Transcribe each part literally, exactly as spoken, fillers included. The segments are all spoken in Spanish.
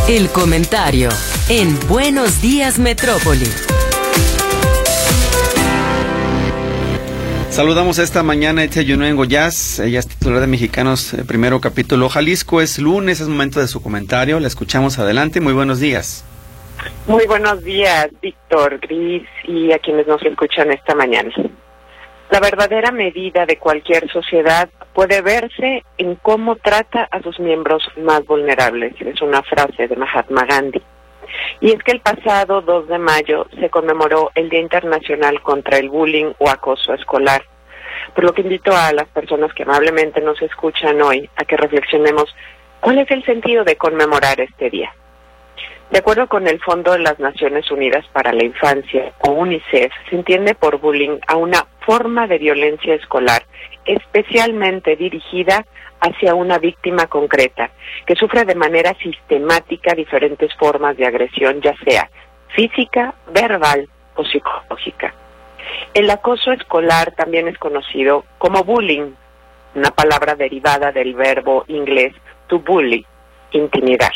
El comentario en Buenos Días Metrópoli. Saludamos esta mañana a Itzia Yunuen Goyaz, ella es titular de Mexicanos eh, Primero Capítulo Jalisco. Es lunes, es momento de su comentario, la escuchamos adelante. Muy buenos días. Muy buenos días, Víctor, Gris y a quienes nos escuchan esta mañana. La verdadera medida de cualquier sociedad puede verse en cómo trata a sus miembros más vulnerables. Es una frase de Mahatma Gandhi. Y es que el pasado dos de mayo se conmemoró el Día Internacional contra el Bullying o Acoso Escolar, por lo que invito a las personas que amablemente nos escuchan hoy a que reflexionemos cuál es el sentido de conmemorar este día. De acuerdo con el Fondo de las Naciones Unidas para la Infancia, o UNICEF, se entiende por bullying a una forma de violencia escolar especialmente dirigida hacia una víctima concreta, que sufre de manera sistemática diferentes formas de agresión, ya sea física, verbal o psicológica. El acoso escolar también es conocido como bullying, una palabra derivada del verbo inglés to bully, intimidar.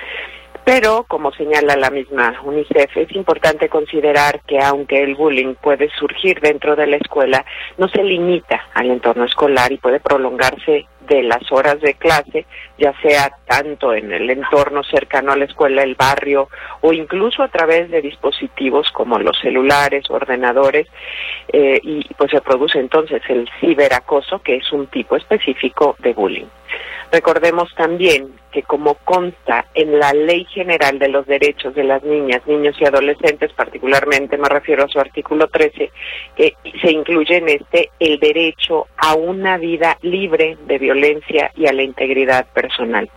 Pero, como señala la misma UNICEF, es importante considerar que aunque el bullying puede surgir dentro de la escuela, no se limita al entorno escolar y puede prolongarse de las horas de clase, ya sea tanto en el entorno cercano a la escuela, el barrio, o incluso a través de dispositivos como los celulares, ordenadores, eh, y pues se produce entonces el ciberacoso, que es un tipo específico de bullying. Recordemos también que como consta en la Ley General de los Derechos de las Niñas, Niños y Adolescentes, particularmente me refiero a su artículo trece, que se incluye en este el derecho a una vida libre de violencia y a la integridad personal.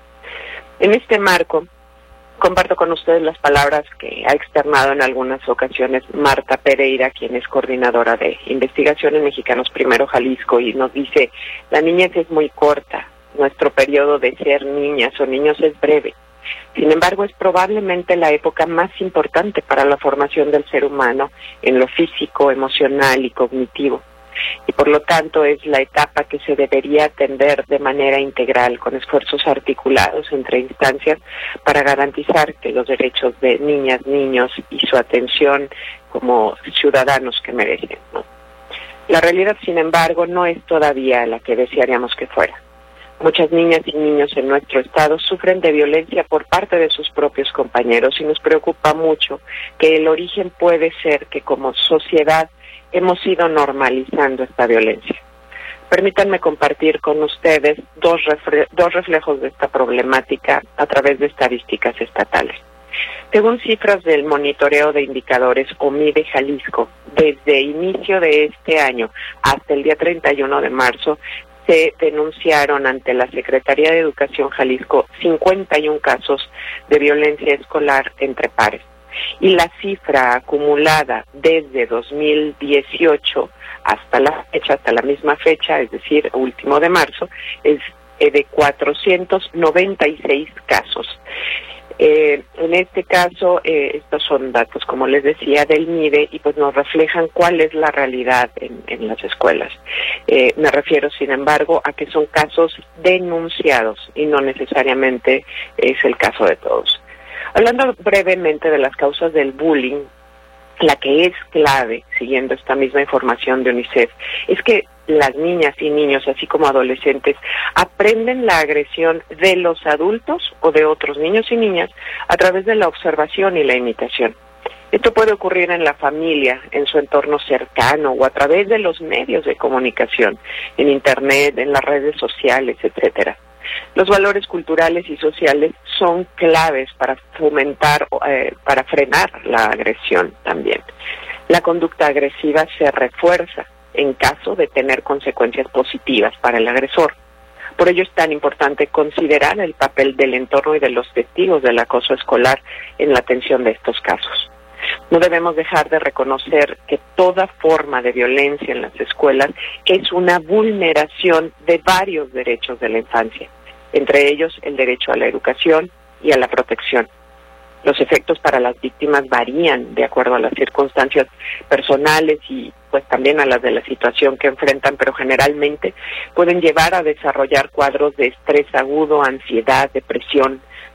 En este marco, comparto con ustedes las palabras que ha externado en algunas ocasiones Marta Pereira, quien es coordinadora de investigación en Mexicanos Primero Jalisco, y nos dice: la niñez es muy corta, nuestro periodo de ser niñas o niños es breve. Sin embargo, es probablemente la época más importante para la formación del ser humano en lo físico, emocional y cognitivo. Y por lo tanto es la etapa que se debería atender de manera integral, con esfuerzos articulados entre instancias para garantizar que los derechos de niñas, niños y su atención como ciudadanos que merecen, ¿no? La realidad, sin embargo, no es todavía la que desearíamos que fuera. Muchas niñas y niños en nuestro estado sufren de violencia por parte de sus propios compañeros y nos preocupa mucho que el origen puede ser que como sociedad hemos ido normalizando esta violencia. Permítanme compartir con ustedes dos, refle- dos reflejos de esta problemática a través de estadísticas estatales. Según cifras del monitoreo de indicadores O M I D E Jalisco, desde inicio de este año hasta el día treinta y uno de marzo, se denunciaron ante la Secretaría de Educación Jalisco cincuenta y un casos de violencia escolar entre pares. Y la cifra acumulada desde dos mil dieciocho hasta la fecha, hasta la misma fecha, es decir, último de marzo, es de cuatrocientos noventa y seis casos. Eh, en este caso, eh, estos son datos, como les decía, del M I D E y pues nos reflejan cuál es la realidad en, en las escuelas. Eh, me refiero, sin embargo, a que son casos denunciados y no necesariamente es el caso de todos. Hablando brevemente de las causas del bullying, la que es clave, siguiendo esta misma información de UNICEF, es que las niñas y niños, así como adolescentes, aprenden la agresión de los adultos o de otros niños y niñas a través de la observación y la imitación. Esto puede ocurrir en la familia, en su entorno cercano o a través de los medios de comunicación, en Internet, en las redes sociales, etcétera. Los valores culturales y sociales son claves para fomentar, eh, para frenar la agresión también. La conducta agresiva se refuerza en caso de tener consecuencias positivas para el agresor. Por ello es tan importante considerar el papel del entorno y de los testigos del acoso escolar en la atención de estos casos. No debemos dejar de reconocer que toda forma de violencia en las escuelas es una vulneración de varios derechos de la infancia, entre ellos el derecho a la educación y a la protección. Los efectos para las víctimas varían de acuerdo a las circunstancias personales y pues también a las de la situación que enfrentan, pero generalmente pueden llevar a desarrollar cuadros de estrés agudo, ansiedad, depresión,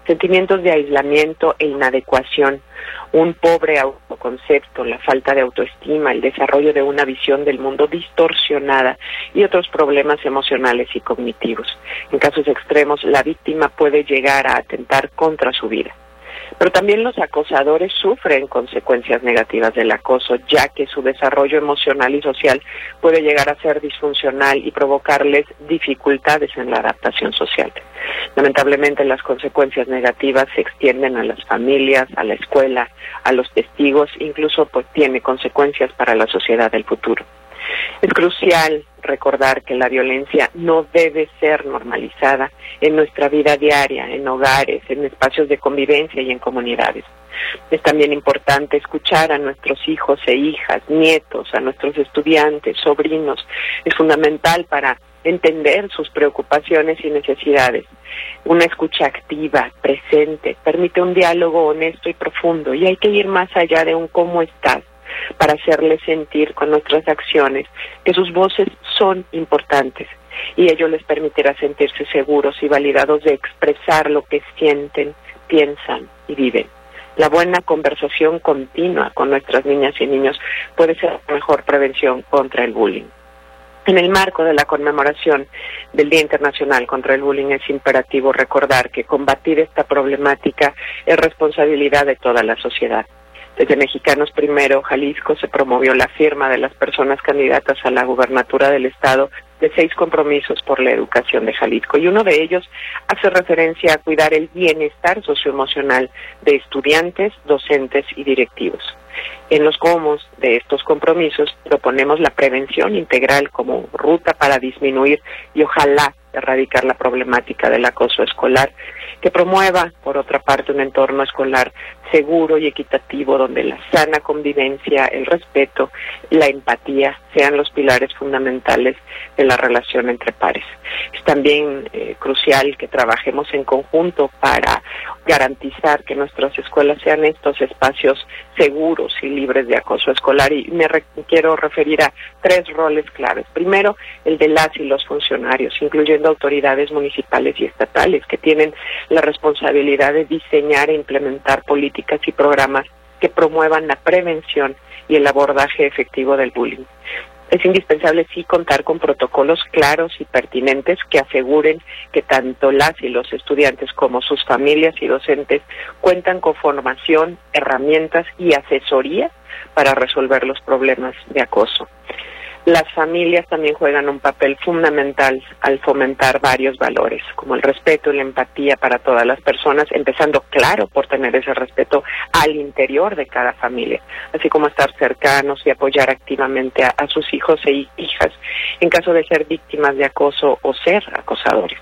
Sentimientos de aislamiento e inadecuación, un pobre autoconcepto, la falta de autoestima, el desarrollo de una visión del mundo distorsionada y otros problemas emocionales y cognitivos. En casos extremos, la víctima puede llegar a atentar contra su vida. Pero también los acosadores sufren consecuencias negativas del acoso, ya que su desarrollo emocional y social puede llegar a ser disfuncional y provocarles dificultades en la adaptación social. Lamentablemente, las consecuencias negativas se extienden a las familias, a la escuela, a los testigos, incluso pues tiene consecuencias para la sociedad del futuro. Es crucial recordar que la violencia no debe ser normalizada en nuestra vida diaria, en hogares, en espacios de convivencia y en comunidades. Es también importante escuchar a nuestros hijos e hijas, nietos, a nuestros estudiantes, sobrinos. Es fundamental para entender sus preocupaciones y necesidades. Una escucha activa, presente, permite un diálogo honesto y profundo, y hay que ir más allá de un ¿cómo estás?, para hacerles sentir con nuestras acciones que sus voces son importantes, y ello les permitirá sentirse seguros y validados de expresar lo que sienten, piensan y viven. La buena conversación continua con nuestras niñas y niños puede ser la mejor prevención contra el bullying. En el marco de la conmemoración del Día Internacional contra el Bullying es imperativo recordar que combatir esta problemática es responsabilidad de toda la sociedad. Desde Mexicanos Primero, Jalisco, se promovió la firma de las personas candidatas a la gubernatura del Estado de seis compromisos por la educación de Jalisco, y uno de ellos hace referencia a cuidar el bienestar socioemocional de estudiantes, docentes y directivos. En los cómo de estos compromisos proponemos la prevención integral como ruta para disminuir y ojalá erradicar la problemática del acoso escolar, que promueva, por otra parte, un entorno escolar seguro y equitativo donde la sana convivencia, el respeto, la empatía sean los pilares fundamentales de la relación entre pares. Es también eh, crucial que trabajemos en conjunto para garantizar que nuestras escuelas sean estos espacios seguros y libres de acoso escolar, y me re- quiero referir a tres roles claves. Primero, el de las y los funcionarios, incluyendo autoridades municipales y estatales, que tienen la responsabilidad de diseñar e implementar políticas y programas que promuevan la prevención y el abordaje efectivo del bullying. Es indispensable, sí, contar con protocolos claros y pertinentes que aseguren que tanto las y los estudiantes como sus familias y docentes cuentan con formación, herramientas y asesoría para resolver los problemas de acoso. Las familias también juegan un papel fundamental al fomentar varios valores, como el respeto y la empatía para todas las personas, empezando, claro, por tener ese respeto al interior de cada familia, así como estar cercanos y apoyar activamente a, a sus hijos e hijas en caso de ser víctimas de acoso o ser acosadores.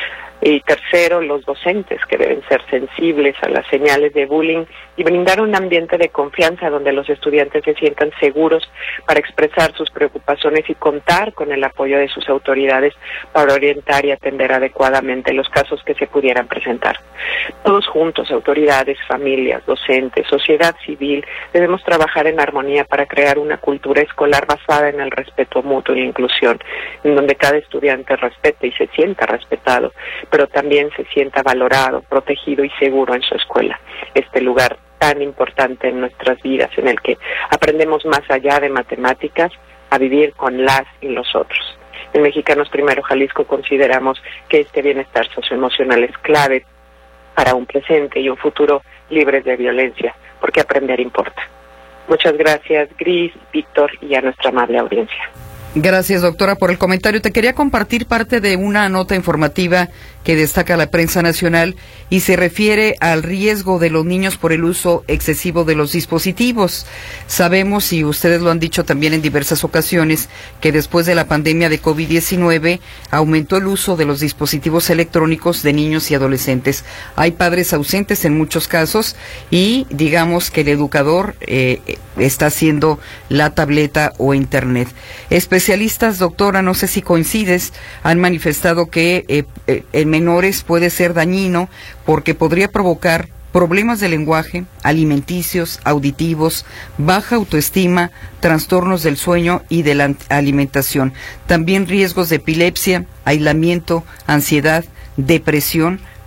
Y tercero, los docentes, que deben ser sensibles a las señales de bullying y brindar un ambiente de confianza donde los estudiantes se sientan seguros para expresar sus preocupaciones y contar con el apoyo de sus autoridades para orientar y atender adecuadamente los casos que se pudieran presentar. Todos juntos, autoridades, familias, docentes, sociedad civil, debemos trabajar en armonía para crear una cultura escolar basada en el respeto mutuo y la inclusión, en donde cada estudiante respete y se sienta respetado, pero también se sienta valorado, protegido y seguro en su escuela. Este lugar tan importante en nuestras vidas, en el que aprendemos más allá de matemáticas a vivir con las y los otros. En Mexicanos Primero Jalisco consideramos que este bienestar socioemocional es clave para un presente y un futuro libres de violencia, porque aprender importa. Muchas gracias, Gris, Víctor, y a nuestra amable audiencia. Gracias, doctora, por el comentario. Te quería compartir parte de una nota informativa que destaca la prensa nacional y se refiere al riesgo de los niños por el uso excesivo de los dispositivos. Sabemos, y ustedes lo han dicho también en diversas ocasiones, que después de la pandemia de COVID diecinueve aumentó el uso de los dispositivos electrónicos de niños y adolescentes. Hay padres ausentes en muchos casos y digamos que el educador eh, está haciendo la tableta o internet. Especialistas, doctora, no sé si coincides, han manifestado que eh, eh, en menores puede ser dañino porque podría provocar problemas de lenguaje, alimenticios, auditivos, baja autoestima, trastornos del sueño y de la alimentación. También riesgos de epilepsia, aislamiento, ansiedad, depresión,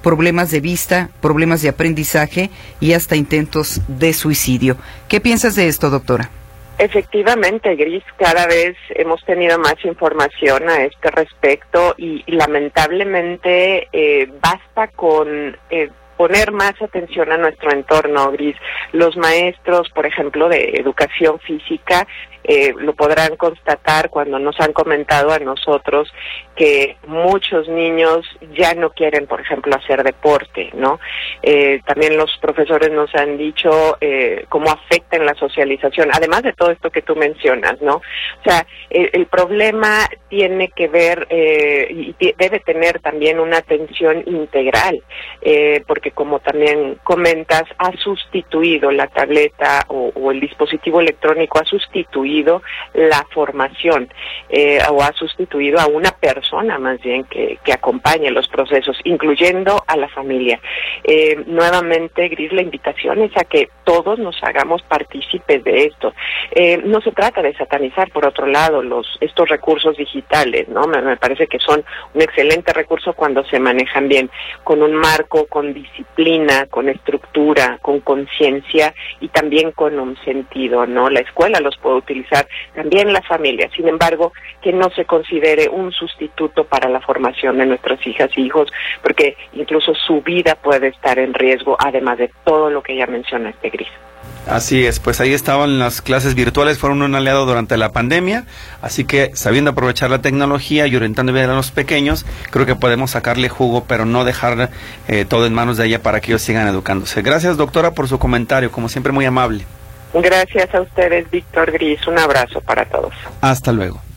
problemas de vista, problemas de aprendizaje y hasta intentos de suicidio. ¿Qué piensas de esto, doctora? Efectivamente, Gris, cada vez hemos tenido más información a este respecto y, y lamentablemente eh, basta con eh, poner más atención a nuestro entorno, Gris. Los maestros, por ejemplo, de educación física, eh, lo podrán constatar cuando nos han comentado a nosotros que muchos niños ya no quieren, por ejemplo, hacer deporte, ¿no? Eh, también los profesores nos han dicho eh, cómo afecta en la socialización, además de todo esto que tú mencionas, ¿no? O sea, el, el problema tiene que ver eh, y t- debe tener también una atención integral, eh, porque como también comentas, ha sustituido la tableta o, o el dispositivo electrónico, ha sustituido la formación eh, o ha sustituido a una persona más bien que, que acompañe los procesos, incluyendo a la familia. Eh, nuevamente, Gris, la invitación es a que todos nos hagamos partícipes de esto. Eh, no se trata de satanizar, por otro lado, los estos recursos digitales, ¿no? Me, me parece que son un excelente recurso cuando se manejan bien, con un marco, con disciplina, con estructura, con conciencia y también con un sentido, ¿no? La escuela los puede utilizar, también la familia. Sin embargo, que no se considere un sustituto para la formación de nuestras hijas e hijos, porque incluso su vida puede estar en riesgo, además de todo lo que ya mencionaste, Gris. Así es, pues ahí estaban las clases virtuales, fueron un aliado durante la pandemia, así que sabiendo aprovechar la tecnología y orientando bien a los pequeños, creo que podemos sacarle jugo, pero no dejar eh, todo en manos de ella para que ellos sigan educándose. Gracias, doctora, por su comentario, como siempre muy amable. Gracias a ustedes, Víctor, Gris. Un abrazo para todos. Hasta luego.